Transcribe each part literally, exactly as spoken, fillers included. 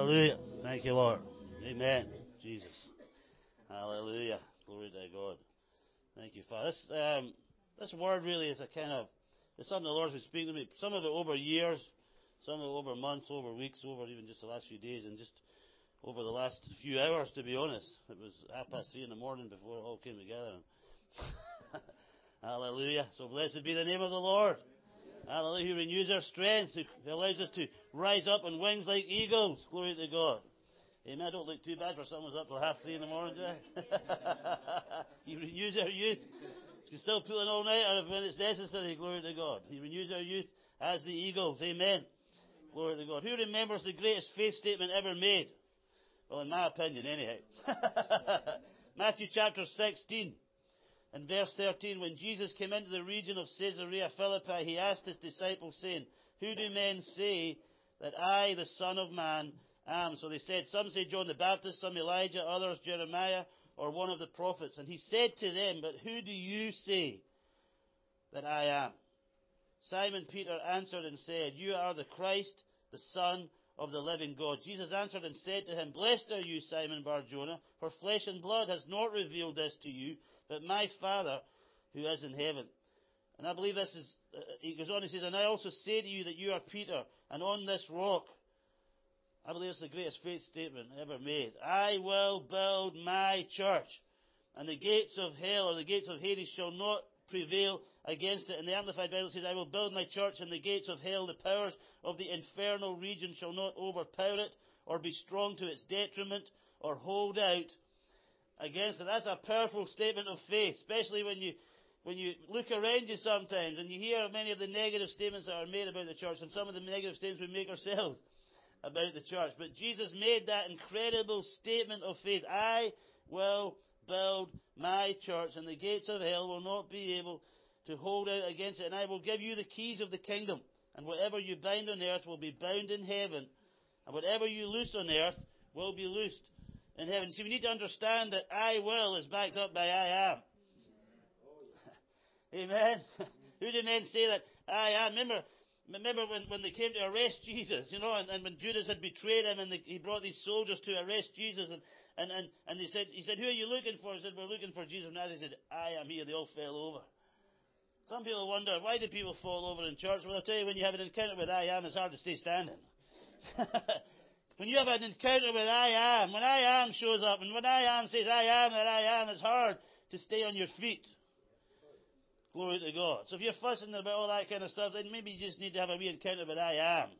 Hallelujah. Thank you, Lord. Amen. Jesus. Hallelujah. Glory to God. Thank you, Father. This, um, this word really is a kind of, it's something the Lord's been speaking to me. Some of it over years, some of it over months, over weeks, over even just the last few days, and just over the last few hours, to be honest. It was half past three in the morning before it all came together. Hallelujah. So blessed be the name of the Lord. Hallelujah. He renews our strength. He allows us to rise up on wings like eagles. Glory to God. Amen. I don't look too bad for someone who's up till half three in the morning, do I? He renews our youth. You can still pull an all-nighter when it's necessary. Glory to God. He renews our youth as the eagles. Amen. Glory to God. Who remembers the greatest faith statement ever made? Well, in my opinion, anyhow. Matthew chapter sixteen. In verse thirteen, when Jesus came into the region of Caesarea Philippi, he asked his disciples, saying, "Who do men say that I, the Son of Man, am?" So they said, some say John the Baptist, some Elijah, others Jeremiah, or one of the prophets. And he said to them, "But who do you say that I am?" Simon Peter answered and said, "You are the Christ, the Son of the living God." Jesus answered and said to him, "Blessed are you, Simon Bar-Jonah, for flesh and blood has not revealed this to you, but my Father who is in heaven." And I believe this is, uh, he goes on, he says, "And I also say to you that you are Peter, and on this rock," I believe it's the greatest faith statement ever made, "I will build my church, and the gates of hell, or the gates of Hades, shall not prevail against it." And the Amplified Bible says, "I will build my church, and the gates of hell, the powers of the infernal region, shall not overpower it, or be strong to its detriment, or hold out against it." That's a powerful statement of faith, especially when you when you look around you sometimes and you hear many of the negative statements that are made about the church, and some of the negative statements we make ourselves about the church. But Jesus made that incredible statement of faith. "I will build my church, and the gates of hell will not be able to hold out against it. And I will give you the keys of the kingdom. And whatever you bind on earth will be bound in heaven. And whatever you loose on earth will be loosed in heaven." See, we need to understand that "I will" is backed up by "I am." Amen. Who do men say that I am? Remember, remember when, when they came to arrest Jesus, you know, and, and when Judas had betrayed him, and the, he brought these soldiers to arrest Jesus, and and and, and they said, he said, "Who are you looking for?" He said, "We're looking for Jesus." And they said, "I am here." They all fell over. Some people wonder, why do people fall over in church? Well, I'll tell you, when you have an encounter with "I am," it's hard to stay standing. When you have an encounter with "I am," when "I am" shows up, and when "I am" says "I am that I am," it's hard to stay on your feet. Glory to God. So if you're fussing about all that kind of stuff, then maybe you just need to have a wee encounter with "I am."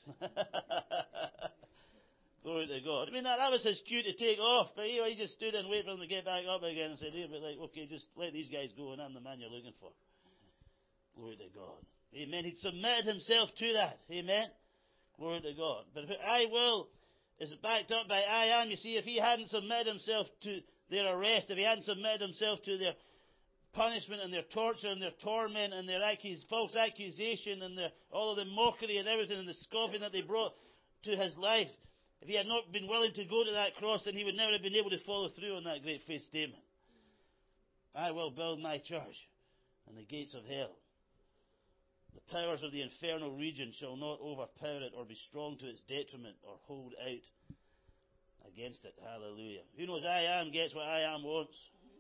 Glory to God. I mean, that, that was his cue to take off, but he, he just stood and waited for them to get back up again and said, "Hey, but like, okay, just let these guys go, and I'm the man you're looking for." Glory to God. Amen. He'd submitted himself to that. Amen. Glory to God. But "I will" is backed up by "I am." You see, if he hadn't submitted himself to their arrest, if he hadn't submitted himself to their punishment and their torture and their torment and their accus- false accusation and their, all of the mockery and everything and the scoffing that they brought to his life, if he had not been willing to go to that cross, then he would never have been able to follow through on that great faith statement. "I will build my church, and the gates of hell, the powers of the infernal region, shall not overpower it, or be strong to its detriment, or hold out against it." Hallelujah. Who knows "I am" gets what "I am" wants?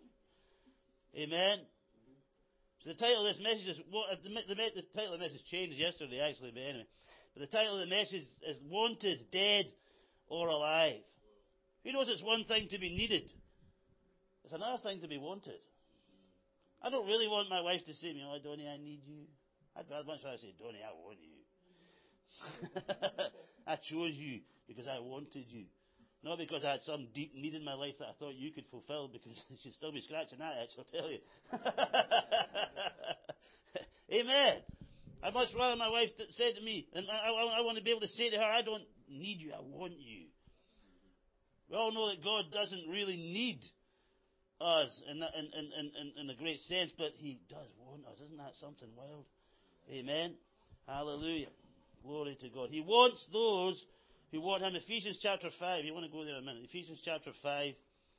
Amen. So the title of this message is, the, the, the title of the message changed yesterday actually, but anyway. But the title of the message is "Wanted, Dead or Alive." Who knows it's one thing to be needed? It's another thing to be wanted. I don't really want my wife to say to me, "Oh, Donnie, I need you." I'd rather much rather say, "Donnie, I want you." I chose you because I wanted you. Not because I had some deep need in my life that I thought you could fulfill, because she'd still be scratching that itch, I'll tell you. Amen. I'd much rather my wife said to me, and I, I, I want to be able to say to her, "I don't need you, I want you." We all know that God doesn't really need us in, that, in, in, in, in a great sense, but He does want us. Isn't that something wild? Amen. Hallelujah. Glory to God. He wants those who want Him. Ephesians chapter five. You want to go there a minute. Ephesians chapter five.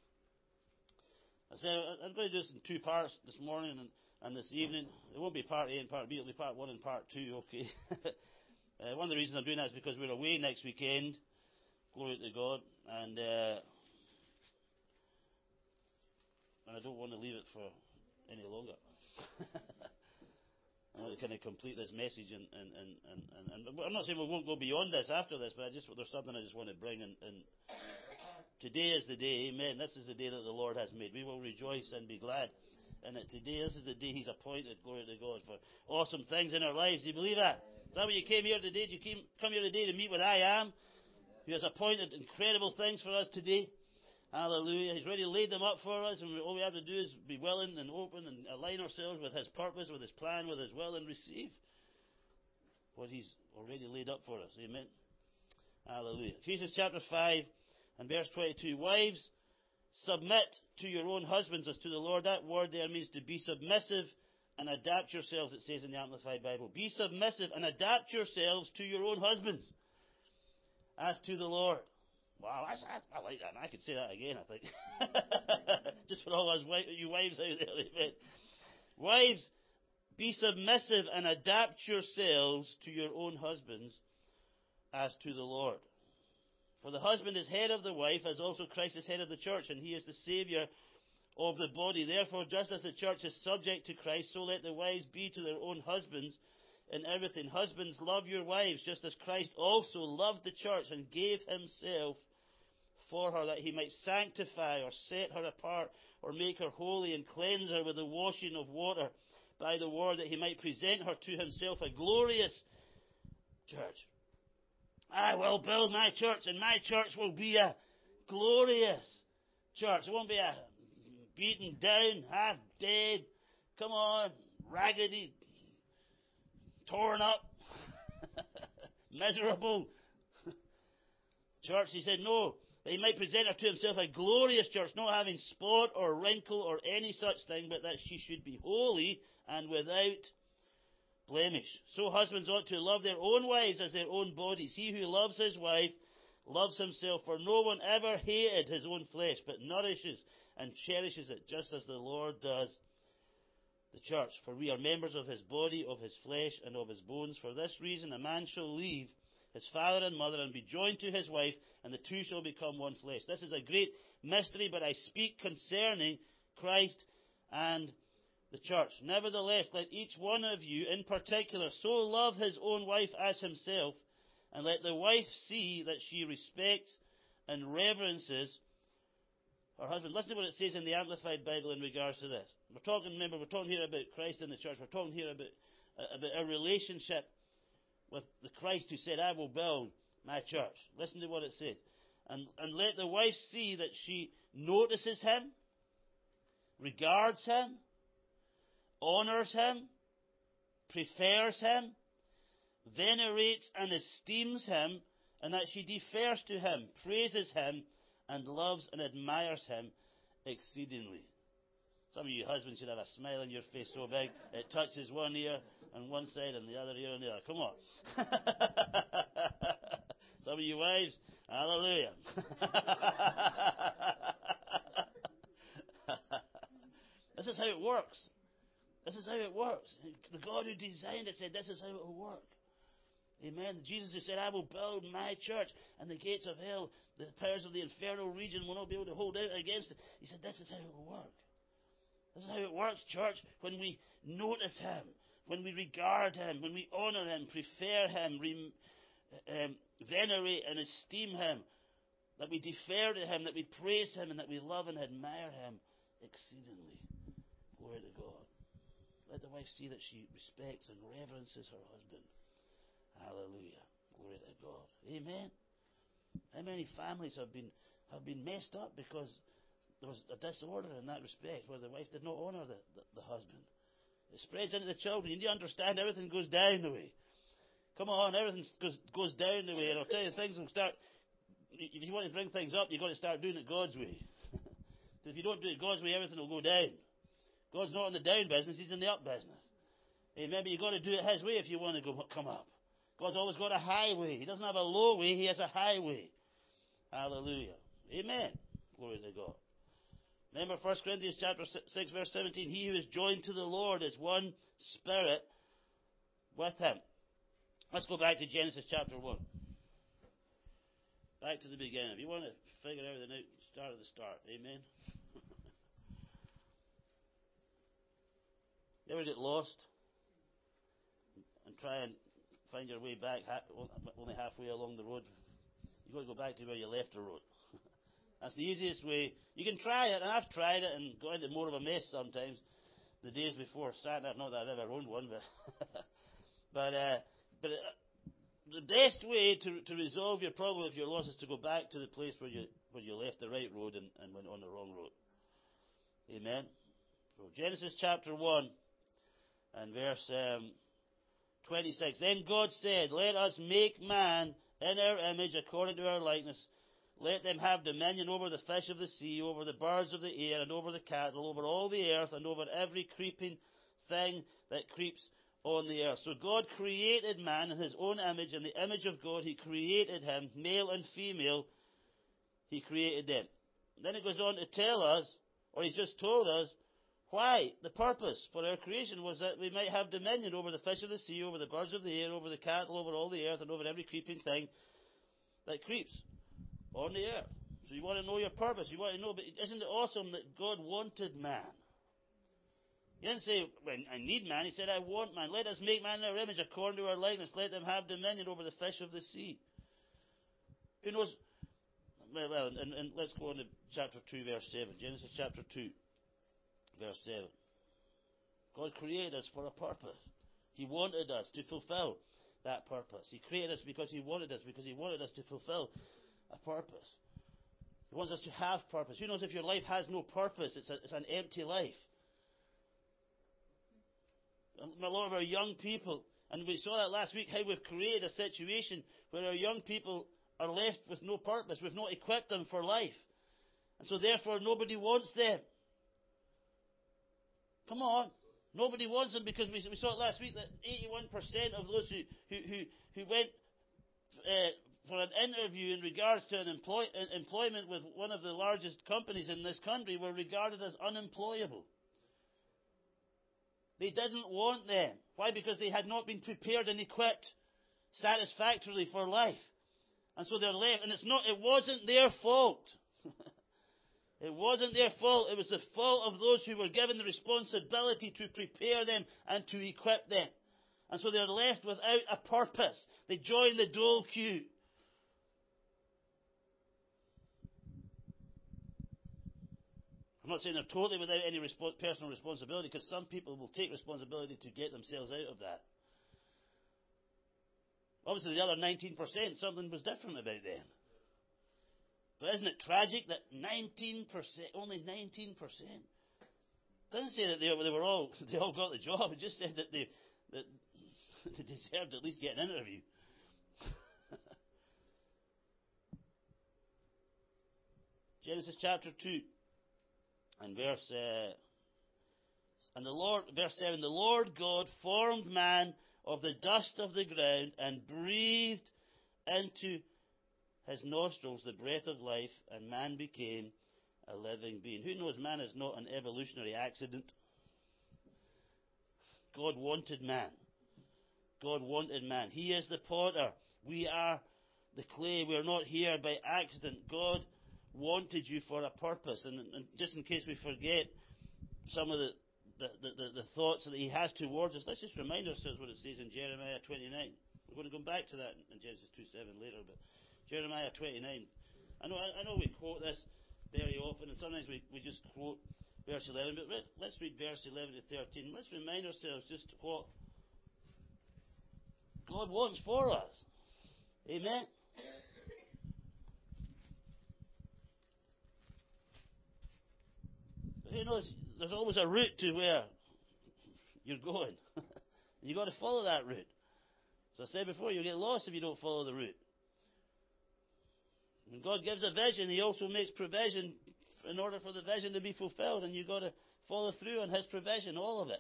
I said I'm going to do this in two parts this morning and, and this evening. It won't be part A and part B. It'll be part one and part two. Okay. uh, one of the reasons I'm doing that is because we're away next weekend Glory to God. And uh, and I don't want to leave it for any longer. I want to kind of complete this message, and, and, and, and, and, and I'm not saying we won't go beyond this after this, but I just there's something I just want to bring. And, and today is the day, amen. This is the day that the Lord has made. We will rejoice and be glad. And that today, this is the day He's appointed, glory to God, for awesome things in our lives. Do you believe that? Is that why you came here today? Did you came, come here today to meet with I Am, who has appointed incredible things for us today? Hallelujah. He's already laid them up for us, and we, all we have to do is be willing and open and align ourselves with His purpose, with His plan, with His will, and receive what He's already laid up for us. Amen. Hallelujah. Ephesians chapter five and verse twenty-two. Wives, submit to your own husbands as to the Lord. That word there means to be submissive and adapt yourselves, it says in the Amplified Bible. Be submissive and adapt yourselves to your own husbands as to the Lord. Wow, that's, that's, I like that. I could say that again, I think. Just for all us you wives out there. Amen. Wives, be submissive and adapt yourselves to your own husbands as to the Lord. For the husband is head of the wife, as also Christ is head of the church, and He is the Saviour of the body. Therefore, just as the church is subject to Christ, so let the wives be to their own husbands in everything. Husbands, love your wives, just as Christ also loved the church and gave Himself for her, that He might sanctify or set her apart or make her holy and cleanse her with the washing of water by the word, that He might present her to Himself a glorious church. I will build my church, and my church will be a glorious church. It won't be a beaten down, half dead, come on, raggedy, torn up, miserable church. He said, no, that He might present her to Himself a glorious church, not having spot or wrinkle or any such thing, but that she should be holy and without blemish. So husbands ought to love their own wives as their own bodies. He who loves his wife loves himself, for no one ever hated his own flesh, but nourishes and cherishes it, just as the Lord does the church. For we are members of His body, of His flesh, and of His bones. For this reason a man shall leave his father and mother and be joined to his wife, and the two shall become one flesh. This is a great mystery, but I speak concerning Christ and the church. Nevertheless, let each one of you in particular so love his own wife as himself, and let the wife see that she respects and reverences her husband. Listen to what it says in the Amplified Bible in regards to this. We're talking, remember, we're talking here about Christ and the church. We're talking here about, uh, about our relationship with the Christ who said, I will build my church. Listen to what it says. And, and let the wife see that she notices him, regards him, honors him, prefers him, venerates and esteems him, and that she defers to him, praises him, and loves and admires him exceedingly. Some of you husbands should have a smile on your face so big it touches one ear on one side and the other ear on the other. Come on. Some of you wives, hallelujah. This is how it works. This is how it works. The God who designed it said this is how it will work. Amen. Jesus who said, I will build my church, and the gates of hell, the powers of the infernal region will not be able to hold out against it. He said, this is how it will work. This is how it works, church, when we notice him, when we regard him, when we honor him, prefer him, rem, um, venerate and esteem him, that we defer to him, that we praise him, and that we love and admire him exceedingly. Glory to God. Let the wife see that she respects and reverences her husband. Hallelujah. Glory to God. Amen. How many families have been have been messed up because there was a disorder in that respect, where the wife did not honour the, the, the husband. It spreads into the children. You need to understand everything goes down the way. Come on, everything goes, goes down the way. And I'll tell you, things will start. If you want to bring things up, you've got to start doing it God's way. If you don't do it God's way, everything will go down. God's not in the down business, He's in the up business. Amen. But you've got to do it His way if you want to go come up. God's always got a highway. He doesn't have a low way, He has a highway. Hallelujah. Amen. Glory to God. Remember First Corinthians chapter six, verse seventeen. He who is joined to the Lord is one spirit with Him. Let's go back to Genesis chapter one. Back to the beginning. If you want to figure everything out, start at the start. Amen? You ever get lost and try and find your way back only halfway along the road? You've got to go back to where you left the road. That's the easiest way. You can try it, and I've tried it and got into more of a mess sometimes the days before sat-nav. Not that I've ever owned one, but but uh, but uh, the best way to to resolve your problem if you're lost is to go back to the place where you where you left the right road and, and went on the wrong road. Amen. So Genesis chapter one and verse um, twenty-six. Then God said, "Let us make man in our image, according to our likeness. Let them have dominion over the fish of the sea, over the birds of the air, and over the cattle, over all the earth, and over every creeping thing that creeps on the earth." So God created man in his own image. In the image of God he created him, male and female, he created them. Then it goes on to tell us, or he's just told us, why the purpose for our creation was that we might have dominion over the fish of the sea, over the birds of the air, over the cattle, over all the earth, and over every creeping thing that creeps on the earth. So you want to know your purpose. You want to know, but isn't it awesome that God wanted man? He didn't say, well, I need man. He said, I want man. Let us make man in our image, according to our likeness. Let them have dominion over the fish of the sea. Who knows? Well, well and, and let's go on to chapter two, verse seven. Genesis chapter two, verse seven. God created us for a purpose. He wanted us to fulfill that purpose. He created us because He wanted us, because He wanted us to fulfill a purpose. He wants us to have purpose. Who knows if your life has no purpose? It's, a, it's an empty life. A lot of our young people, and we saw that last week, how we've created a situation where our young people are left with no purpose. We've not equipped them for life. And so therefore nobody wants them. Come on. Nobody wants them, because we, we saw it last week that eighty-one percent of those who, who, who, who went uh, for an interview in regards to an employ, employment with one of the largest companies in this country were regarded as unemployable. They didn't want them. Why? Because they had not been prepared and equipped satisfactorily for life. And so they're left. And it's not, it wasn't their fault. It wasn't their fault. It was the fault of those who were given the responsibility to prepare them and to equip them. And so they're left without a purpose. They join the dole queue. I'm not saying they're totally without any respo- personal responsibility, because some people will take responsibility to get themselves out of that. Obviously, the other nineteen percent, something was different about them. But isn't it tragic that nineteen percent, only nineteen percent, doesn't say that they, they were all they all got the job. It just said that they that they deserved to at least get an interview. Genesis chapter two. And verse uh, and the Lord, verse seven, the Lord God formed man of the dust of the ground and breathed into his nostrils the breath of life, and man became a living being. Who knows man is not an evolutionary accident? God wanted man. God wanted man. He is the potter. We are the clay. We are not here by accident. God wanted you for a purpose. And, and just in case we forget some of the, the, the, the thoughts that He has towards us, let's just remind ourselves what it says in Jeremiah twenty-nine. We're going to come back to that in Genesis two seven later, but Jeremiah twenty-nine. I know I, I know we quote this very often, and sometimes we, we just quote verse eleven, but let's read verse eleven to thirteen. Let's remind ourselves just what God wants for us. Amen? You know, there's always a route to where you're going. You've got to follow that route. As I said before, you'll get lost if you don't follow the route. When God gives a vision, He also makes provision in order for the vision to be fulfilled, and you've got to follow through on His provision, all of it.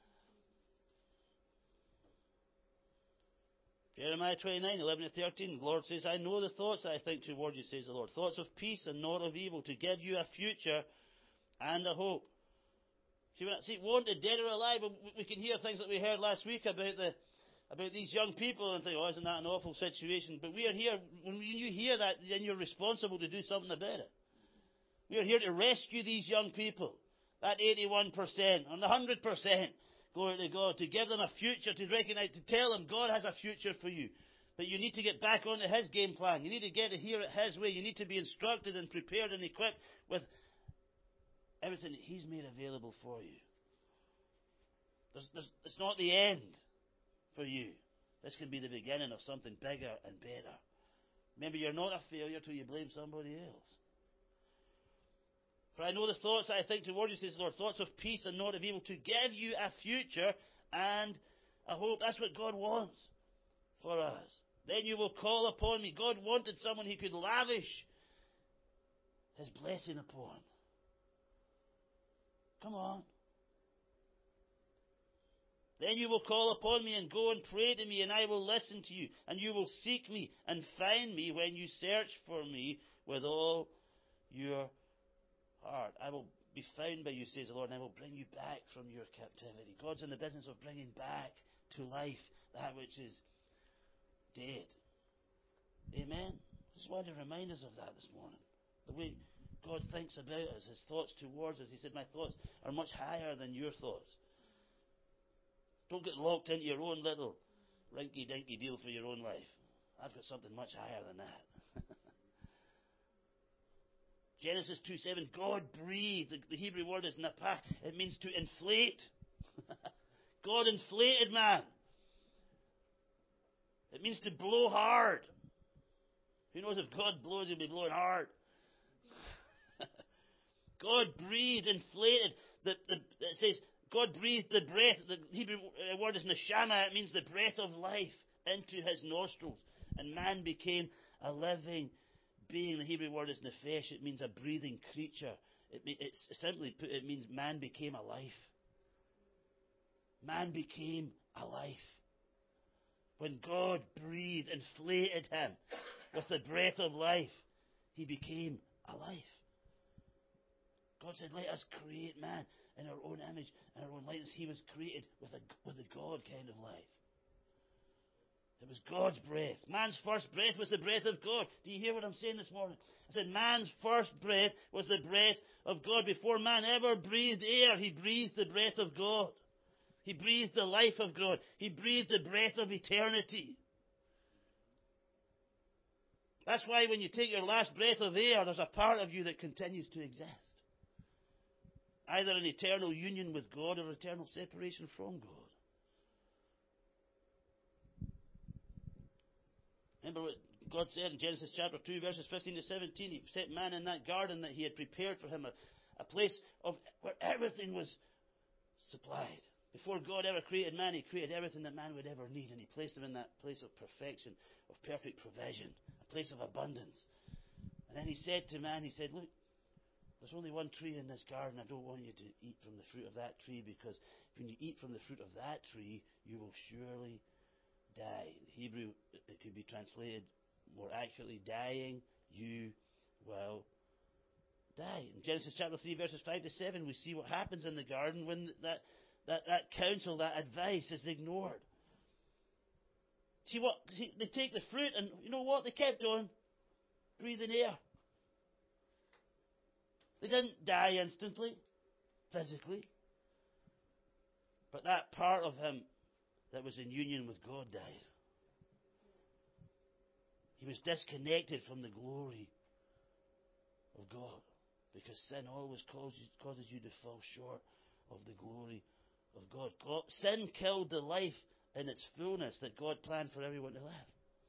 Jeremiah twenty-nine, eleven to thirteen, the Lord says, I know the thoughts that I think toward you, says the Lord, thoughts of peace and not of evil, to give you a future and a hope. See, when I see wanted, dead or alive, we can hear things that we heard last week about the about these young people and think, oh, isn't that an awful situation? But we are here, when you hear that, then you're responsible to do something about it. We are here to rescue these young people, that eighty-one percent, and the one hundred percent, glory to God, to give them a future, to recognize, to tell them God has a future for you. But you need to get back onto His game plan. You need to get to hear it His way. You need to be instructed and prepared and equipped with everything that He's made available for you. There's, there's, it's not the end for you. This can be the beginning of something bigger and better. Remember, you're not a failure till you blame somebody else. For I know the thoughts that I think towards you, says the Lord, thoughts of peace and not of evil, to give you a future and a hope. That's what God wants for us. Then you will call upon me. God wanted someone He could lavish His blessing upon. Come on. Then you will call upon me and go and pray to me, and I will listen to you. And you will seek me and find me when you search for me with all your heart. I will be found by you, says the Lord, and I will bring you back from your captivity. God's in the business of bringing back to life that which is dead. Amen? I just wanted to remind us of that this morning. The way God thinks about us, His thoughts towards us. He said, my thoughts are much higher than your thoughts. Don't get locked into your own little rinky-dinky deal for your own life. I've got something much higher than that. Genesis two seven, God breathed. The Hebrew word is napah. It means to inflate. God inflated man. It means to blow hard. Who knows if God blows, He'll be blowing hard. God breathed, inflated. The, the, it says, God breathed the breath. The Hebrew word is neshama. It means the breath of life into His nostrils. And man became a living being. The Hebrew word is nefesh. It means a breathing creature. It, it's simply put, it means man became alive. Man became alive. When God breathed, inflated him with the breath of life, he became alive. God said, let us create man in our own image and our own likeness. He was created with a, with a God kind of life. It was God's breath. Man's first breath was the breath of God. Do you hear what I'm saying this morning? I said man's first breath was the breath of God. Before man ever breathed air, he breathed the breath of God. He breathed the life of God. He breathed the breath of eternity. That's why when you take your last breath of air, there's a part of you that continues to exist. Either in eternal union with God or eternal separation from God. Remember what God said in Genesis chapter two, verses fifteen to seventeen. He set man in that garden that He had prepared for him, a, a place of where everything was supplied. Before God ever created man, He created everything that man would ever need, and He placed him in that place of perfection, of perfect provision, a place of abundance. And then He said to man, He said, look, there's only one tree in this garden. I don't want you to eat from the fruit of that tree, because when you eat from the fruit of that tree, you will surely die. In Hebrew, it could be translated more accurately, dying, you will die. In Genesis chapter three, verses five to seven, we see what happens in the garden when that, that, that counsel, that advice is ignored. See what? See, they take the fruit, and you know what? They kept on breathing air. They didn't die instantly, physically. But that part of him that was in union with God died. He was disconnected from the glory of God. Because sin always causes, causes you to fall short of the glory of God. God. Sin killed the life in its fullness that God planned for everyone to live.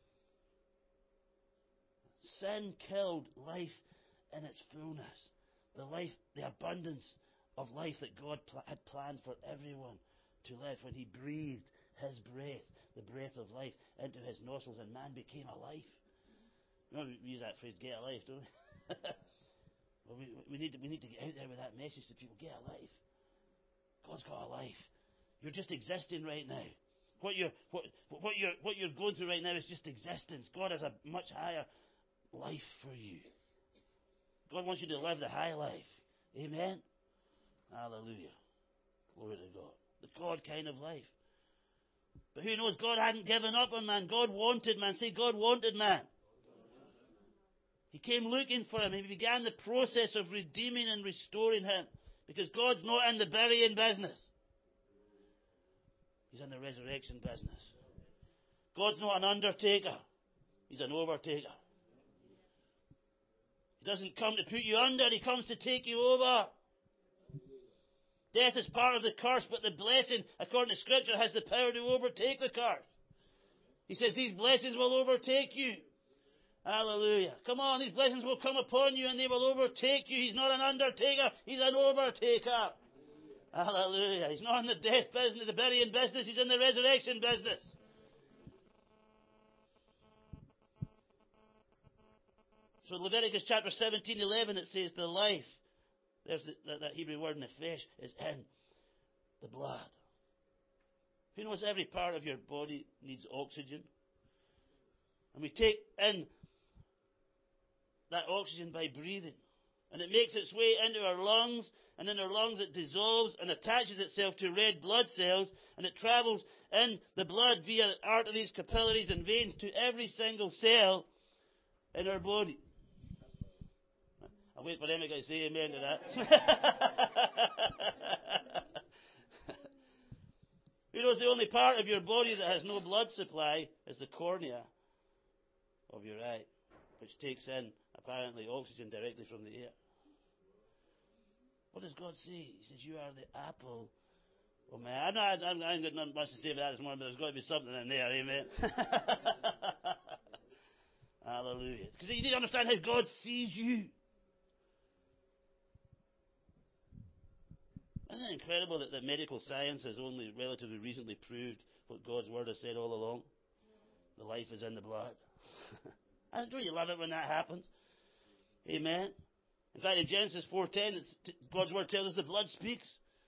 Sin killed life in its fullness. The life, the abundance of life that God pl- had planned for everyone to live when He breathed His breath, the breath of life, into his nostrils, and man became alive. You know, we use that phrase, get alive, don't we? Well, we, we, need to, we need to get out there with that message to people, get alive. God's got a life. You're just existing right now. What you're, what, what, you're, what you're going through right now is just existence. God has a much higher life for you. God wants you to live the high life. Amen? Hallelujah. Glory to God. The God kind of life. But who knows, God hadn't given up on man. God wanted man. Say, God wanted man. He came looking for him. He began the process of redeeming and restoring him. Because God's not in the burying business. He's in the resurrection business. God's not an undertaker. He's an overtaker. He doesn't come to put you under. He comes to take you over. Death is part of the curse, but the blessing, according to Scripture, has the power to overtake the curse. He says these blessings will overtake you. Hallelujah. Come on, these blessings will come upon you and they will overtake you. He's not an undertaker. He's an overtaker. Hallelujah. He's not in the death business, the burying business. He's in the resurrection business. So Leviticus chapter seventeen, eleven, it says the life, there's the, that, that Hebrew word in the flesh, is in the blood. You know, every part of your body needs oxygen. And we take in that oxygen by breathing. And it makes its way into our lungs, and in our lungs it dissolves and attaches itself to red blood cells, and it travels in the blood via arteries, capillaries, and veins to every single cell in our body. I'll wait for them to say amen to that. You know, the only part of your body that has no blood supply is the cornea of your eye, which takes in, apparently, oxygen directly from the air. What does God say? He says, you are the apple. Oh, man, I, I, I ain't got nothing much to say about that this morning, but there's got to be something in there, amen? Hallelujah. Because you need to understand how God sees you. Isn't it incredible that the medical science has only relatively recently proved what God's Word has said all along? The life is in the blood. Don't you love it when that happens? Amen. In fact, in Genesis four ten, God's Word tells us the blood speaks.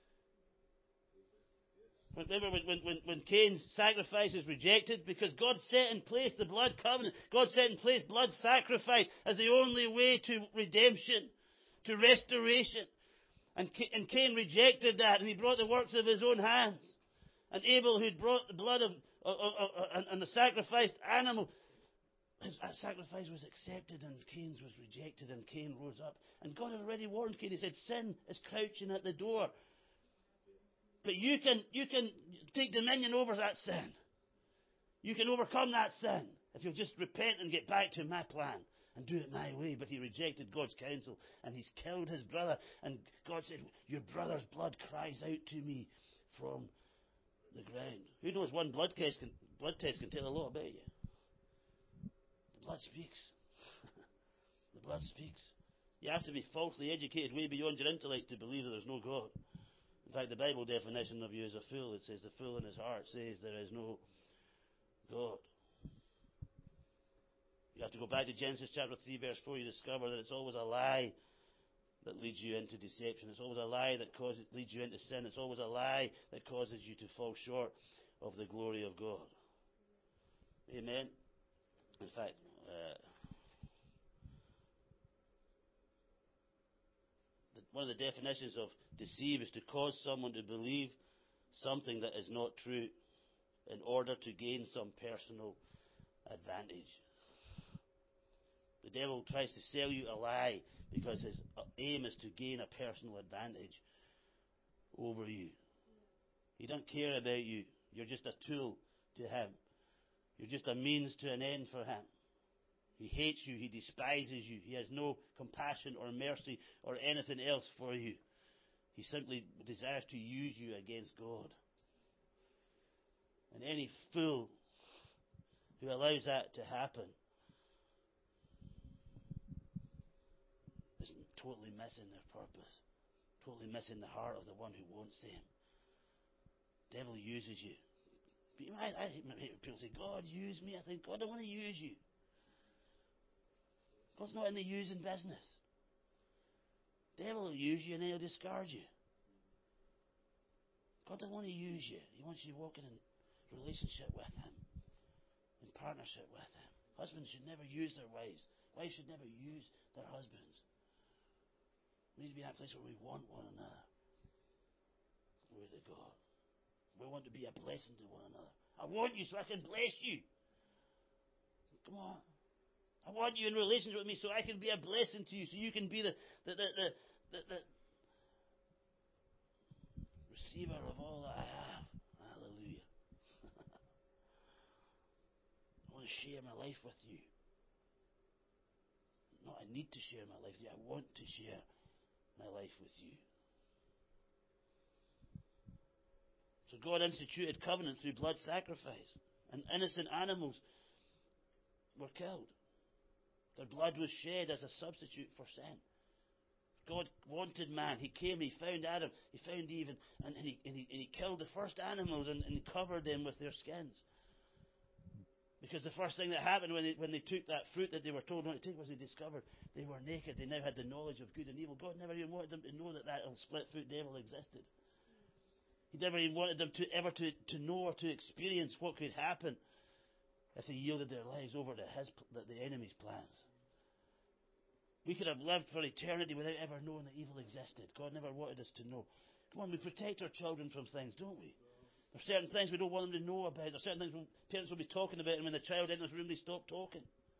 Remember when, when, when Cain's sacrifice is rejected? Because God set in place the blood covenant. God set in place blood sacrifice as the only way to redemption, to restoration. And Cain rejected that, and he brought the works of his own hands. And Abel, who'd brought the blood of, of, of, of and the sacrificed animal, his sacrifice was accepted, and Cain's was rejected, and Cain rose up. And God had already warned Cain. He said, sin is crouching at the door. But you can, you can take dominion over that sin. You can overcome that sin if you'll just repent and get back to my plan and do it my way. But he rejected God's counsel, and he's killed his brother. And God said, your brother's blood cries out to me from the ground. Who knows, one blood test can, blood test can tell a lot about you. The blood speaks. The blood speaks. You have to be falsely educated way beyond your intellect to believe that there's no God. In fact, the Bible definition of you is a fool. It says the fool in his heart says there is no God. You have to go back to Genesis chapter three, verse four. You discover that it's always a lie that leads you into deception. It's always a lie that causes, leads you into sin. It's always a lie that causes you to fall short of the glory of God. Amen. In fact, uh, one of the definitions of deceive is to cause someone to believe something that is not true in order to gain some personal advantage. The devil tries to sell you a lie because his aim is to gain a personal advantage over you. He doesn't care about you. You're just a tool to him. You're just a means to an end for him. He hates you. He despises you. He has no compassion or mercy or anything else for you. He simply desires to use you against God. And any fool who allows that to happen is totally missing their purpose. Totally missing the heart of the one who wants them. The devil uses you. I, I hate people say, God, use me. I think, God, I want to use you. God's not in the using business. The devil will use you and then he'll discard you. God doesn't want to use you. He wants you walking in relationship with him, in partnership with him. Husbands should never use their wives. Wives should never use their husbands. We need to be in that place where we want one another. Glory to God. We want to be a blessing to one another. I want you so I can bless you. Come on. I want you in relationship with me so I can be a blessing to you, so you can be the, the, the, the, the, the receiver of all that I have. Hallelujah. I want to share my life with you. No, I need to share my life with you. I want to share my life with you. So God instituted covenant through blood sacrifice. And innocent animals were killed. Their blood was shed as a substitute for sin. God wanted man. He came, he found Adam, he found Eve, and, and, he, and, he, and he killed the first animals and, and covered them with their skins. Because the first thing that happened when they, when they took that fruit that they were told not to take was they discovered they were naked. They now had the knowledge of good and evil. God never even wanted them to know that that split foot devil existed. He never even wanted them to ever to, to know or to experience what could happen if they yielded their lives over to his, the, the enemy's plans. We could have lived for eternity without ever knowing that evil existed. God never wanted us to know. Come on, we protect our children from things, don't we? There are certain things we don't want them to know about. There are certain things parents will be talking about, and when the child enters the room, they stop talking.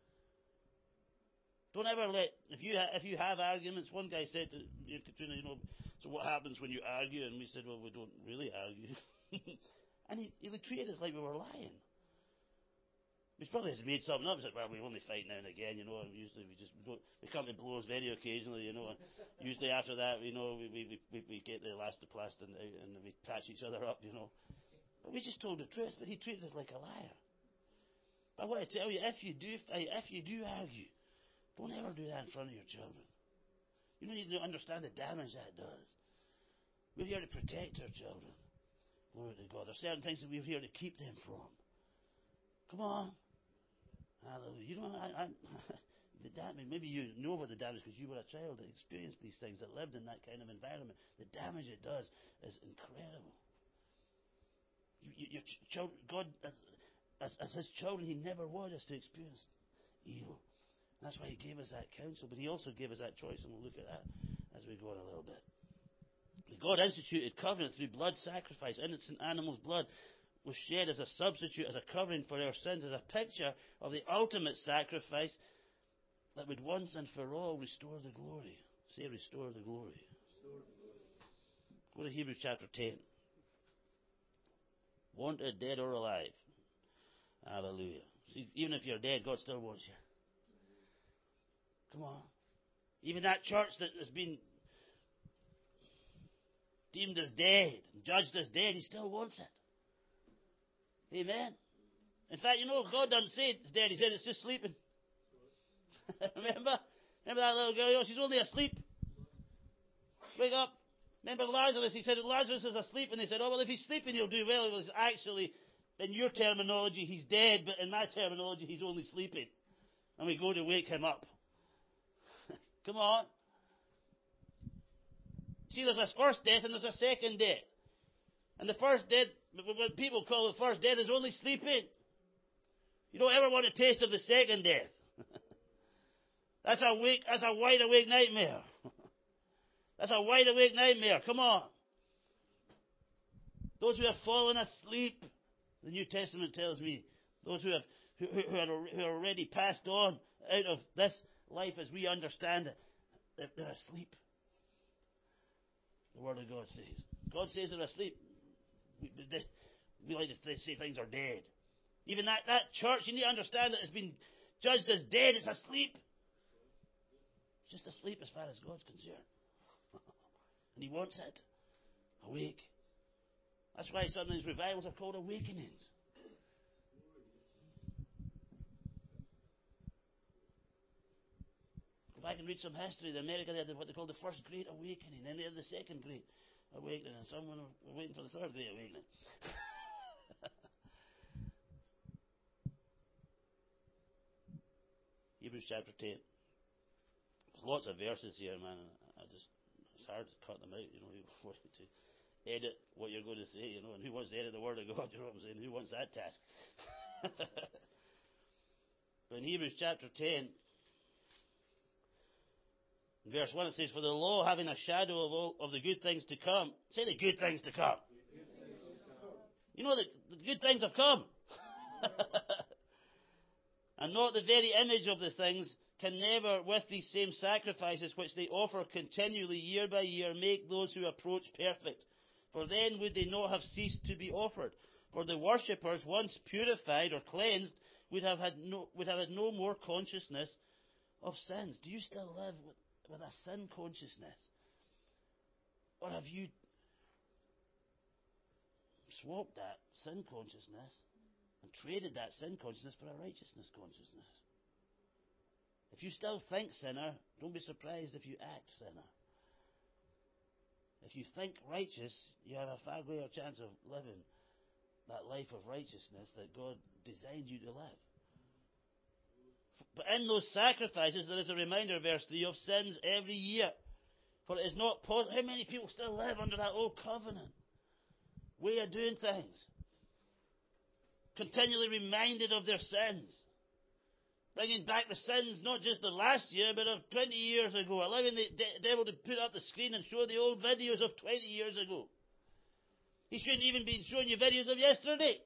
Don't ever let, if you ha, if you have arguments, one guy said to you, Katrina, you know, so what happens when you argue? And we said, well, we don't really argue. And he, he treated us like we were lying. He probably has made something up. He said, well, we only fight now and again, you know, and usually we just, we, don't, we come to blows very occasionally, you know, and usually after that, you know, we we, we, we get the elastoplast and, and we patch each other up, you know. But we just told the truth, but he treated us like a liar. But I want to tell you, if you do fight, if you do argue, don't ever do that in front of your children. You need to understand the damage that does. We're here to protect our children. Glory to God. There are certain things that we're here to keep them from. Come on. Hallelujah. You know, I, I, the damage, maybe you know about the damage because you were a child that experienced these things, that lived in that kind of environment. The damage it does is incredible. You, you, your ch- children, God, as, as His children, He never wanted us to experience evil. That's why He gave us that counsel, but He also gave us that choice, and we'll look at that as we go on a little bit. God instituted covenant through blood sacrifice. Innocent animals' blood was shed as a substitute, as a covering for our sins, as a picture of the ultimate sacrifice that would once and for all restore the glory. Say, restore the glory. Restore the glory. Go to Hebrews chapter ten. Wanted, dead or alive. Hallelujah. See, even if you're dead, God still wants you. Come on. Even that church that has been deemed as dead, judged as dead, He still wants it. Amen. In fact, you know, God doesn't say it's dead. He said it's just sleeping. Remember? Remember that little girl? She's only asleep. Wake up. Remember Lazarus? He said Lazarus is asleep. And they said, oh, well, if he's sleeping, he'll do well. It was actually, in your terminology, he's dead. But in my terminology, he's only sleeping. And we go to wake him up. Come on. See, there's a first death and there's a second death. And the first death, what people call the first death, is only sleeping. You don't ever want a taste of the second death. That's a wake, that's a wide awake nightmare. That's a wide awake nightmare. Come on. Those who have fallen asleep, the New Testament tells me, those who have who, who, are, who are already passed on out of this life as we understand it, they're, they're asleep. The Word of God says. God says they're asleep. We, they, we like to say things are dead. Even that, that church, you need to understand that it's been judged as dead. It's asleep. It's just asleep as far as God's concerned. And He wants it awake. That's why some of these revivals are called awakenings. If I can read some history, in America they had what they call the first Great Awakening, then they had the second Great Awakening, and someone were waiting for the third Great Awakening. Hebrews chapter ten. There's lots of verses here, man. I just it's hard to cut them out, you know. Who wants to edit what you're going to say, you know? And who wants to edit the Word of God? You know what I'm saying? Who wants that task? But in Hebrews chapter ten, in verse one, it says, "For the law, having a shadow of all of the good things to come," say the good things to come. You know that the good things have come. And not the very image of the things can never, with these same sacrifices which they offer continually year by year, make those who approach perfect. For then would they not have ceased to be offered. For the worshippers, once purified or cleansed, would have had no, would have had no more consciousness of sins. Do you still live with, with a sin consciousness? Or have you swapped that sin consciousness and traded that sin consciousness for a righteousness consciousness? If you still think sinner, don't be surprised if you act sinner. If you think righteous, you have a far greater chance of living that life of righteousness that God designed you to live. But in those sacrifices, there is a reminder, verse three, of sins every year. For it is not possible. How many people still live under that old covenant way of doing things? Continually reminded of their sins. Bringing back the sins, not just of last year, but of twenty years ago. Allowing the de- devil to put up the screen and show the old videos of twenty years ago. He shouldn't even be showing you videos of yesterday.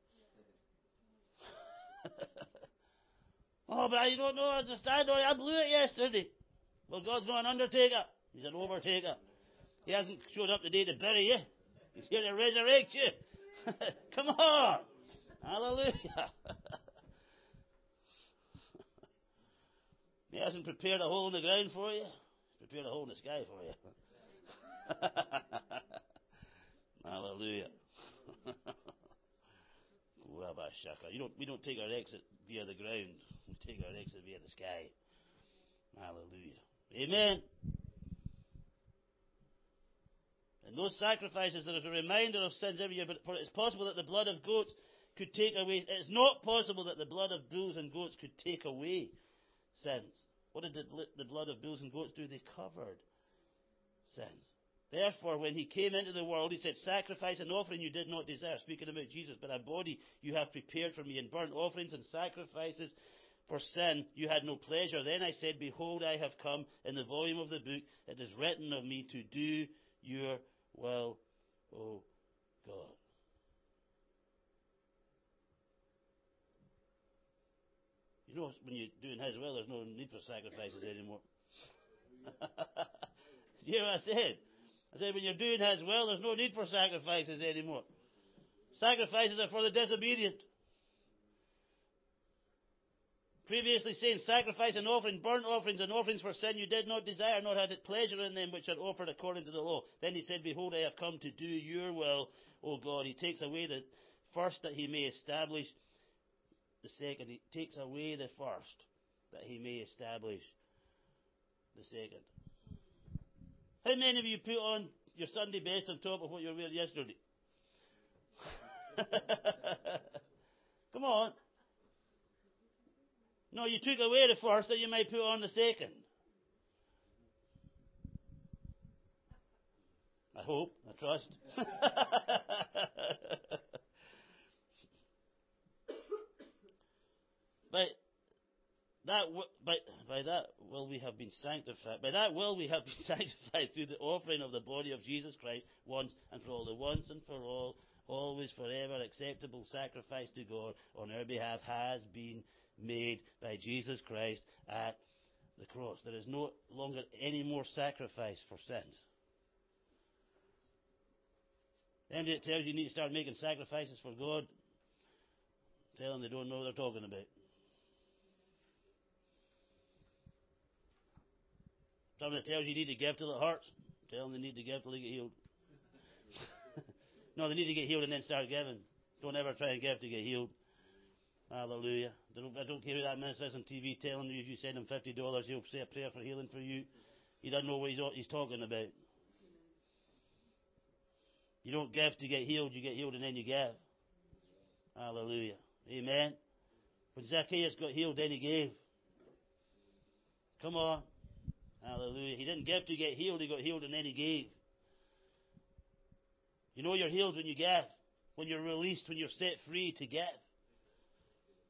Oh, but I don't know, understand. Oh, I blew it yesterday. Well, God's not an undertaker. He's an overtaker. He hasn't showed up today to bury you. He's here to resurrect you. Come on. Hallelujah. He hasn't prepared a hole in the ground for you. He's prepared a hole in the sky for you. Hallelujah. You don't, we don't take our exit via the ground. We take our exit via the sky. Hallelujah. Amen. And those sacrifices, there is a reminder of sins every year, but for it is possible that the blood of goats could take away. It is not possible that the blood of bulls and goats could take away sins. What did the, the blood of bulls and goats do? They covered sins. Therefore, when he came into the world, he said, sacrifice and offering you did not desire, speaking about Jesus, but a body you have prepared for me, and burnt offerings and sacrifices for sin you had no pleasure. Then I said, behold, I have come. In the volume of the book it is written of me to do your will, O God. You know, when you're doing his will, there's no need for sacrifices anymore. You hear what I said? I said, when you're doing his will, there's no need for sacrifices anymore. Sacrifices are for the disobedient. Previously saying, sacrifice and offering, burnt offerings and offerings for sin you did not desire, nor had it pleasure in them which are offered according to the law. Then he said, behold, I have come to do your will, O God. He takes away the first that he may establish the second. He takes away the first that he may establish the second. How many of you put on your Sunday best on top of what you were wearing yesterday? Come on. No, you took away the first that you might put on the second. I hope, I trust. But that by, by that will we have been sanctified. By that will we have been sanctified through the offering of the body of Jesus Christ once and for all. The once and for all, always forever acceptable sacrifice to God on our behalf has been made by Jesus Christ at the cross. There is no longer any more sacrifice for sins. Anybody that tells you you need to start making sacrifices for God, tell them they don't know what they're talking about. Someone that tells you you need to give till it hurts, tell them they need to give till they get healed. No, they need to get healed and then start giving. Don't ever try and give to get healed. Hallelujah. I don't, I don't care who that minister is on T V telling you if you send him fifty dollars, he'll say a prayer for healing for you. He doesn't know what he's, he's talking about. You don't give to get healed, you get healed and then you give. Hallelujah. Amen. When Zacchaeus got healed, then he gave. Come on. Hallelujah. He didn't give to get healed, he got healed and then he gave. You know you're healed when you give. When you're released, when you're set free to give.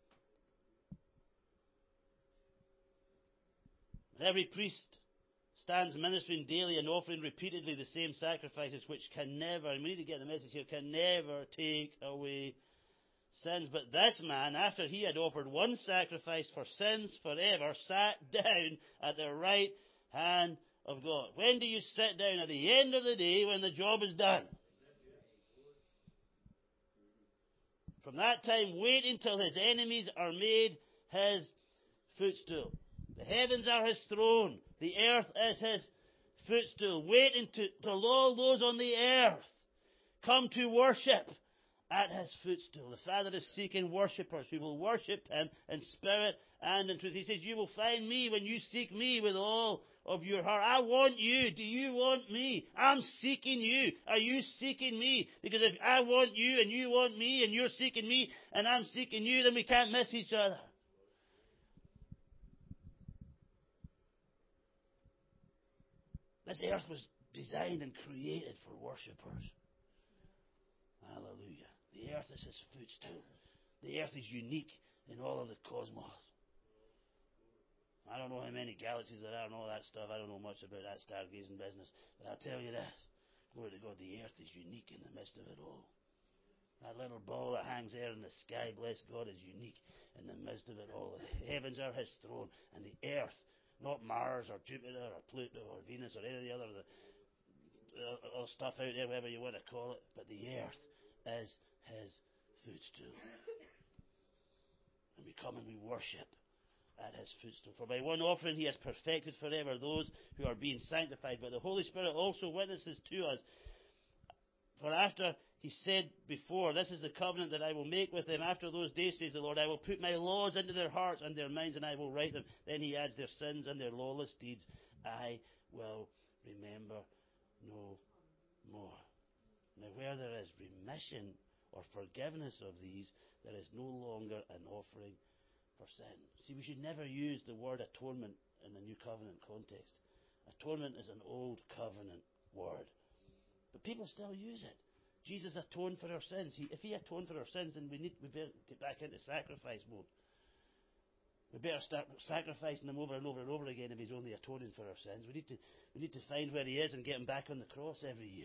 And every priest stands ministering daily and offering repeatedly the same sacrifices which can never, and we need to get the message here, can never take away sins. But this man, after he had offered one sacrifice for sins forever, sat down at the right hand of God. When do you sit down? At the end of the day, when the job is done. From that time, wait until his enemies are made his footstool. The heavens are his throne. The earth is his footstool. Wait until all those on the earth come to worship at his footstool. The Father is seeking worshippers who will worship him in spirit and in truth. He says, you will find me when you seek me with all of your heart. I want you. Do you want me? I'm seeking you. Are you seeking me? Because if I want you and you want me and you're seeking me and I'm seeking you, then we can't miss each other. This earth was designed and created for worshippers. Hallelujah. The earth is his footstool. The earth is unique in all of the cosmos. I don't know how many galaxies there are and all that stuff. I don't know much about that stargazing business. But I'll tell you this. Glory to God, the earth is unique in the midst of it all. That little ball that hangs there in the sky, bless God, is unique in the midst of it all. The heavens are his throne, and the earth, not Mars or Jupiter or Pluto or Venus or any of the other the, uh, stuff out there, whatever you want to call it, but the earth is his footstool. And we come and we worship at his footstool. For by one offering he has perfected forever those who are being sanctified. But the Holy Spirit also witnesses to us. For after he said before, this is the covenant that I will make with them after those days, says the Lord. I will put my laws into their hearts and their minds, and I will write them. Then he adds, their sins and their lawless deeds I will remember no more. Now where there is remission or forgiveness of these, there is no longer an offering for sin. See, we should never use the word atonement in the New Covenant context. Atonement is an old covenant word. But people still use it. Jesus atoned for our sins. He, if he atoned for our sins, then we need we better get back into sacrifice mode. We better start sacrificing him over and over and over again if he's only atoning for our sins. We need to we need to find where he is and get him back on the cross every year.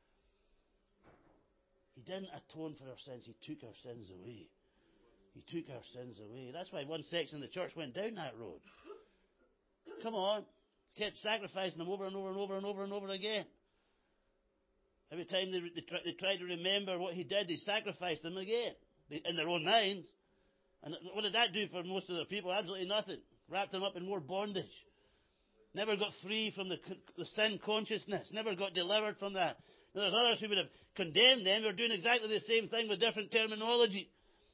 He didn't atone for our sins. He took our sins away. He took our sins away. That's why one section of the church went down that road. Come on. Kept sacrificing them over and over and over and over and over again. Every time they, they, try, they tried to remember what he did, they sacrificed them again. They, in their own minds. And what did that do for most of the people? Absolutely nothing. Wrapped them up in more bondage. Never got free from the, the sin consciousness. Never got delivered from that. Now, there's others who would have condemned them. They're doing exactly the same thing with different terminology.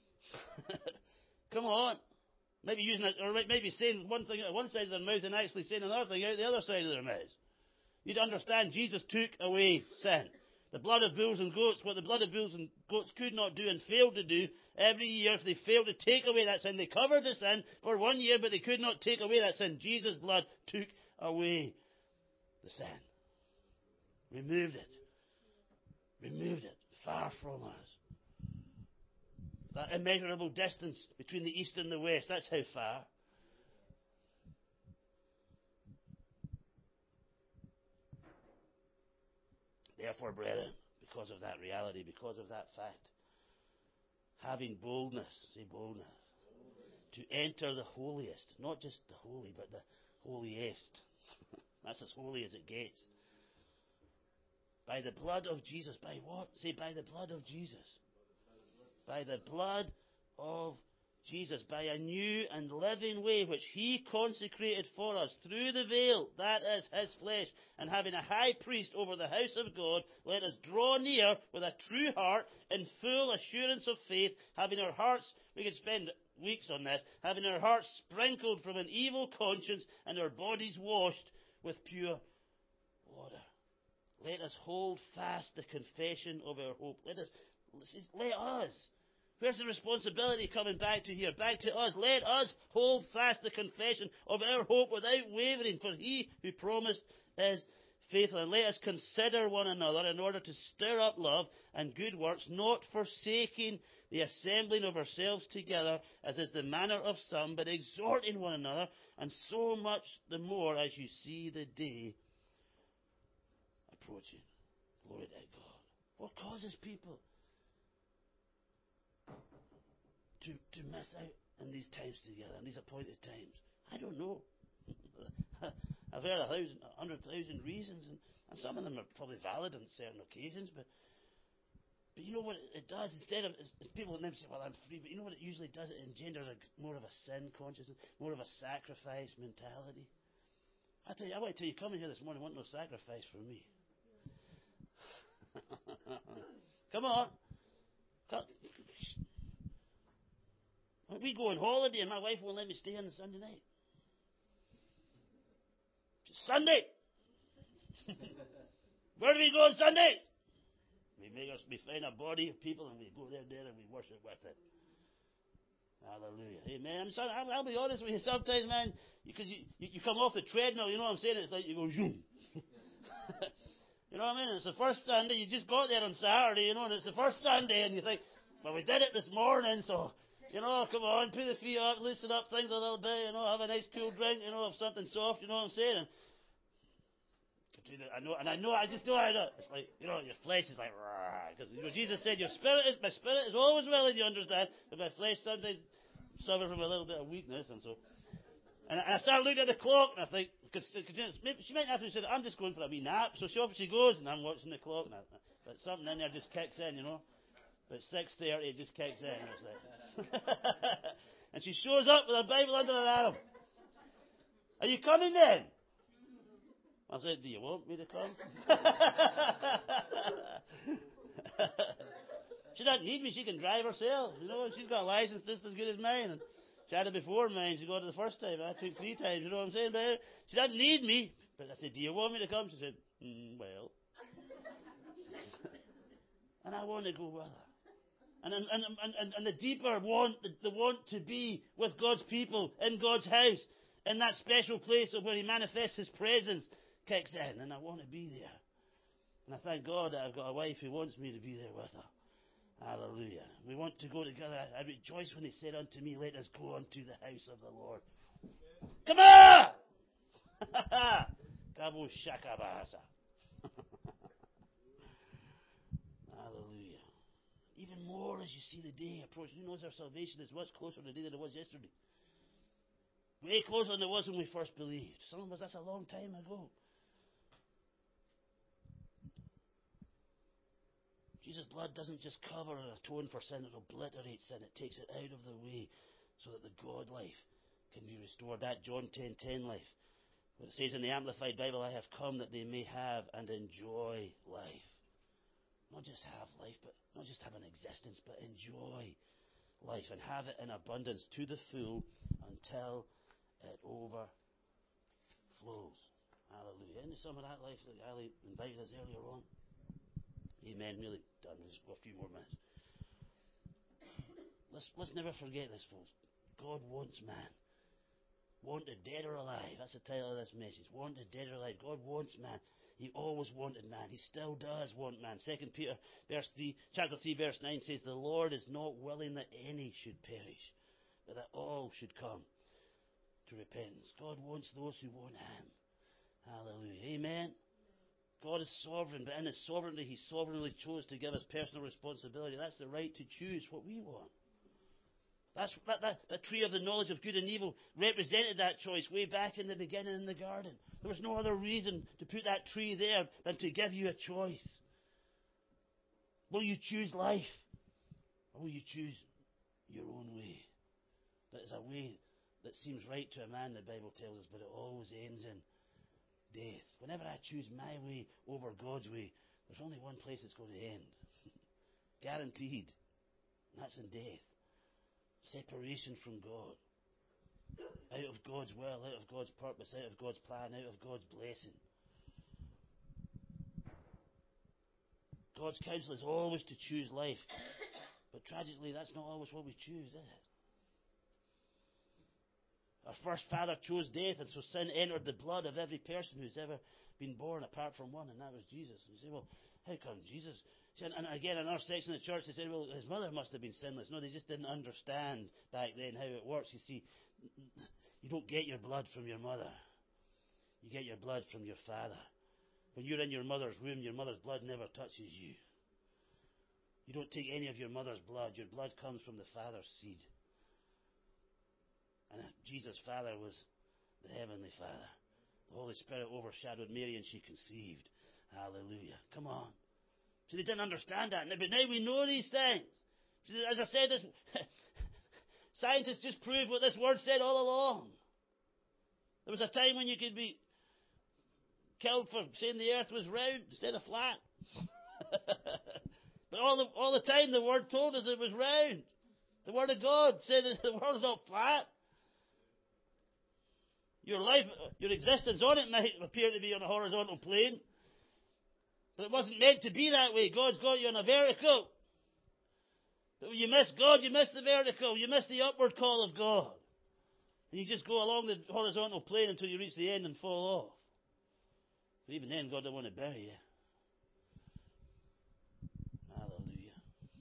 Come on. Maybe using it, or maybe saying one thing at one side of their mouth and actually saying another thing out the other side of their mouth. You'd understand Jesus took away sin. The blood of bulls and goats, what the blood of bulls and goats could not do and failed to do, every year if they failed to take away that sin, they covered the sin for one year, but they could not take away that sin. Jesus' blood took away the sin. Removed it. Removed it. Far from us. That immeasurable distance between the east and the west, that's how far. Therefore, brethren, because of that reality, because of that fact, having boldness, say boldness, to enter the holiest, not just the holy, but the holiest. That's as holy as it gets. By the blood of Jesus. By what? Say, by the blood of Jesus. By the blood of Jesus. By a new and living way which he consecrated for us through the veil, that is his flesh. And having a high priest over the house of God, let us draw near with a true heart in full assurance of faith, having our hearts, we could spend weeks on this, having our hearts sprinkled from an evil conscience and our bodies washed with pure water. Let us hold fast the confession of our hope. Let us, let us. Where's the responsibility coming back to here? Back to us. Let us hold fast the confession of our hope without wavering, for he who promised is faithful. And let us consider one another in order to stir up love and good works, not forsaking the assembling of ourselves together, as is the manner of some, but exhorting one another, And so much the more as you see the day approaching. Glory to God. What causes people to, to miss out in these times together, in these appointed times? I don't know. I've heard a thousand, a hundred thousand reasons, and, and some of them are probably valid on certain occasions, but But you know what it does? Instead of, it's, it's people never say, well, I'm free, but you know what it usually does? It engenders a, more of a sin consciousness, more of a sacrifice mentality. I tell you, I want to tell you, coming here this morning, I want no sacrifice from me. Come on. Come. We go on holiday and my wife won't let me stay on the Sunday night. It's Sunday. Where do we go on Sundays? We make us, we find a body of people and we go there, there and we worship with it. Hallelujah. Amen. So I'll, I'll be honest with you. Sometimes, man, because you, you, you come off the treadmill, you know what I'm saying? It's like you go zoom. You know what I mean? It's the first Sunday. You just got there on Saturday, you know, and it's the first Sunday, and you think, well, we did it this morning, so, you know, come on, put the feet up, loosen up things a little bit, you know, have a nice cool drink, you know, have something soft, you know what I'm saying? And I know, and I know, I just know, I know. It's like, you know, your flesh is like, because you know, Jesus said, your spirit is, my spirit is always willing, you understand, but my flesh sometimes suffers from a little bit of weakness, and so. And I start looking at the clock, and I think, because she might have to say, I'm just going for a wee nap. So she off she goes, and I'm watching the clock, and I, but something in there just kicks in, you know. But six thirty, it just kicks in. And, it's like and she shows up with her Bible under her arm. Are you coming then? I said, do you want me to come? She doesn't need me. She can drive herself. You know, she's got a license just as good as mine. And she had it before mine. She got it the first time. I took three times. You know what I'm saying? But she doesn't need me. But I said, do you want me to come? She said, mm, well. And I want to go with her. And, and, and, and, and the deeper want, the, the want to be with God's people, in God's house, in that special place where He manifests His presence, kicks in. And I want to be there. And I thank God that I've got a wife who wants me to be there with her. Hallelujah. We want to go together. I rejoice when He said unto me, let us go unto the house of the Lord. Come on! Kabu shakabasa. Hallelujah. Even more as you see the day approach, you know our salvation is much closer today than it was yesterday. Way closer than it was when we first believed. Some of us, that's a long time ago. Jesus' blood doesn't just cover or atone for sin, it obliterates sin. It takes it out of the way so that the God life can be restored. That John ten ten life. Where it says in the Amplified Bible, I have come that they may have and enjoy life. Not just have life, but not just have an existence, but enjoy life and have it in abundance to the full until it overflows. Hallelujah. Isn't some of that life that Ali invited us earlier on? Amen. Really done. Just got a few more minutes. Let's let's never forget this, folks. God wants man. Wanted dead or alive. That's the title of this message. Wanted dead or alive. God wants man. He always wanted man. He still does want man. Second Peter verse three, chapter three, verse nine says, the Lord is not willing that any should perish, but that all should come to repentance. God wants those who want Him. Hallelujah. Amen. God is sovereign, but in His sovereignty, He sovereignly chose to give us personal responsibility. That's the right to choose what we want. That's, that, that, that tree of the knowledge of good and evil represented that choice way back in the beginning in the garden. There was no other reason to put that tree there than to give you a choice. Will you choose life? Or will you choose your own way? That is a way that seems right to a man, the Bible tells us, but it always ends in death. Whenever I choose my way over God's way, there's only one place it's going to end. Guaranteed. And that's in death. Separation from God. Out of God's will, out of God's purpose, out of God's plan, out of God's blessing. God's counsel is always to choose life. But tragically, that's not always what we choose, is it? Our first father chose death, and so sin entered the blood of every person who's ever been born apart from one, and that was Jesus. And you say, well, how come Jesus? And again, in our section of the church, they said, well, his mother must have been sinless. No, they just didn't understand back then how it works. You see, You don't get your blood from your mother. You get your blood from your father. When you're in your mother's womb, your mother's blood never touches you. You don't take any of your mother's blood. Your blood comes from the Father's seed. And Jesus' Father was the Heavenly Father. The Holy Spirit overshadowed Mary and she conceived. Hallelujah. Come on. So they didn't understand that. But now we know these things. As I said, this, scientists just proved what this word said all along. There was a time when you could be killed for saying the earth was round instead of flat. But all the, all the time the Word told us it was round. The Word of God said that the world's not flat. Your life, your existence on it might appear to be on a horizontal plane. But it wasn't meant to be that way. God's got you on a vertical. But when you miss God, you miss the vertical. You miss the upward call of God. And you just go along the horizontal plane until you reach the end and fall off. But even then, God don't want to bury you. Hallelujah.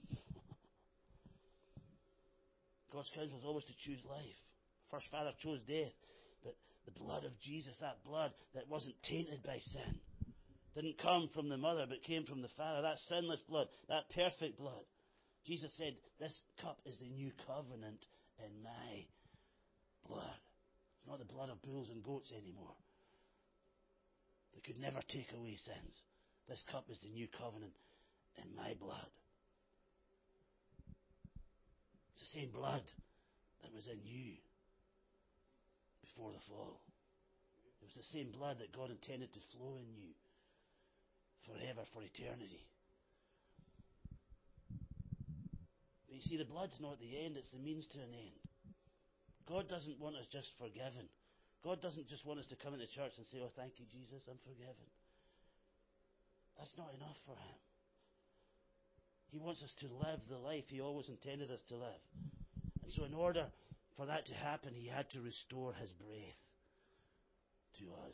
God's counsel is always to choose life. First father chose death. But the blood of Jesus, that blood that wasn't tainted by sin, didn't come from the mother, but came from the Father. That sinless blood, that perfect blood. Jesus said, this cup is the new covenant in my blood. It's not the blood of bulls and goats anymore. They could never take away sins. This cup is the new covenant in my blood. It's the same blood that was in you before the fall. It was the same blood that God intended to flow in you forever, for eternity. But you see, the blood's not the end, it's the means to an end. God doesn't want us just forgiven. God doesn't just want us to come into church and say, oh, thank you, Jesus, I'm forgiven. That's not enough for Him. He wants us to live the life He always intended us to live. And so in order for that to happen, He had to restore His breath to us.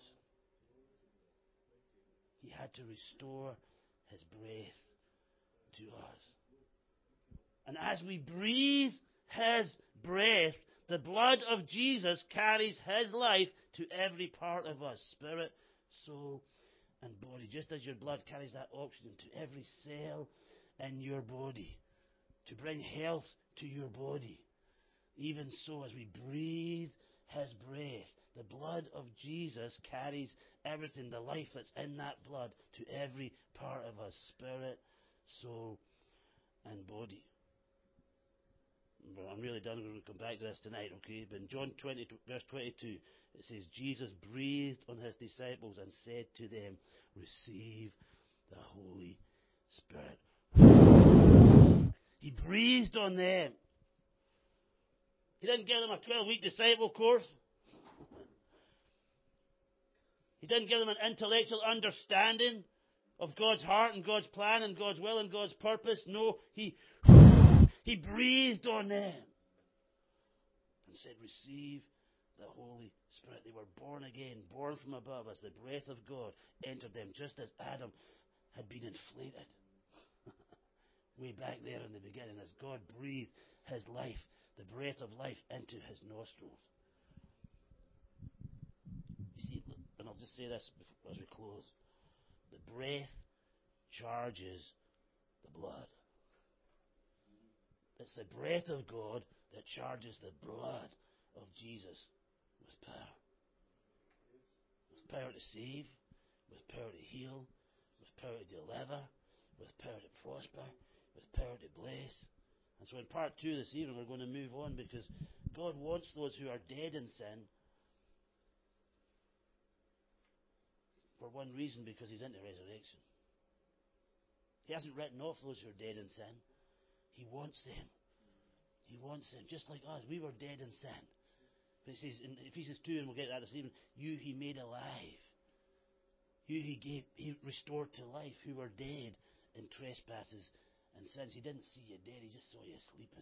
He had to restore His breath to us. And as we breathe His breath, the blood of Jesus carries His life to every part of us, spirit, soul, and body. Just as your blood carries that oxygen to every cell in your body, to bring health to your body. Even so, as we breathe His breath, the blood of Jesus carries everything, the life that's in that blood, to every part of us, spirit, soul, and body. But I'm really done. We're going to come back to this tonight, okay? But in John twenty, verse twenty-two, it says, Jesus breathed on His disciples and said to them, receive the Holy Spirit. He breathed on them. He didn't give them a twelve-week disciple course. He didn't give them an intellectual understanding of God's heart and God's plan and God's will and God's purpose. No, He, he breathed on them and said, receive the Holy Spirit. They were born again, born from above as the breath of God entered them, just as Adam had been inflated way back there in the beginning, as God breathed His life, the breath of life, into His nostrils. You see, and I'll just say this as we close. The breath charges the blood. It's the breath of God that charges the blood of Jesus with power. With power to save, with power to heal, with power to deliver, with power to prosper, with power to bless. And so in part two this evening we're going to move on, because God wants those who are dead in sin for one reason, because He's into resurrection. He hasn't written off those who are dead in sin. He wants them. He wants them, just like us. We were dead in sin. But it says in Ephesians two, and we'll get to that this evening, you He made alive. You He gave, He restored to life, who were dead in trespasses and sins. He didn't see you dead, He just saw you sleeping.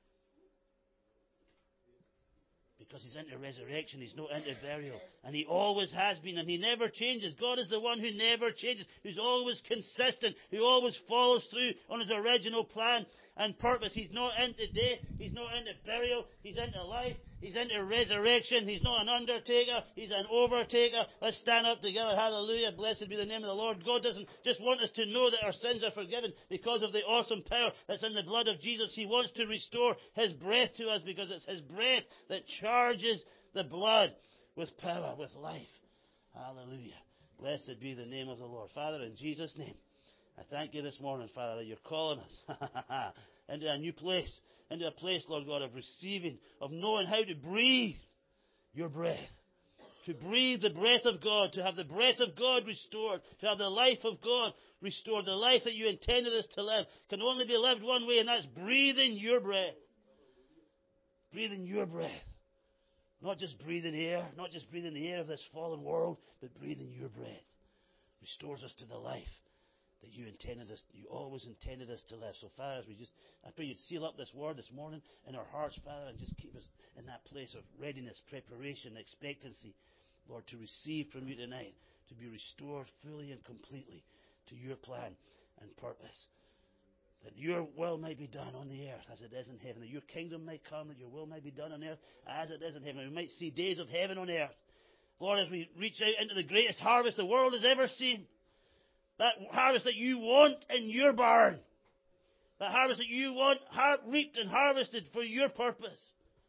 Because He's into resurrection, He's not into burial. And He always has been, and He never changes. God is the one who never changes, who's always consistent, who always follows through on His original plan and purpose. He's not into death, He's not into burial, He's into life, He's into resurrection. He's not an undertaker. He's an overtaker. Let's stand up together. Hallelujah. Blessed be the name of the Lord. God doesn't just want us to know that our sins are forgiven because of the awesome power that's in the blood of Jesus. He wants to restore His breath to us because it's His breath that charges the blood with power, with life. Hallelujah. Blessed be the name of the Lord. Father, in Jesus' name, I thank you this morning, Father, that you're calling us into a new place, into a place, Lord God, of receiving, of knowing how to breathe your breath. To breathe the breath of God, to have the breath of God restored, to have the life of God restored. The life that you intended us to live can only be lived one way, and that's breathing your breath. Breathing your breath. Not just breathing air, not just breathing the air of this fallen world, but breathing your breath. Restores us to the life that you intended us, you always intended us to live. So, Father, as we just, I pray you'd seal up this word this morning in our hearts, Father, and just keep us in that place of readiness, preparation, expectancy, Lord, to receive from you tonight, to be restored fully and completely to your plan and purpose. That your will may be done on the earth as it is in heaven. That your kingdom may come, that your will may be done on earth as it is in heaven. We might see days of heaven on earth. Lord, as we reach out into the greatest harvest the world has ever seen. That harvest that you want in your barn. That harvest that you want har- reaped and harvested for your purpose.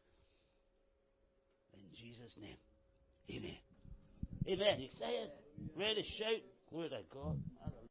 In Jesus' name. Amen. Amen. You excited? Ready to shout? Glory to God.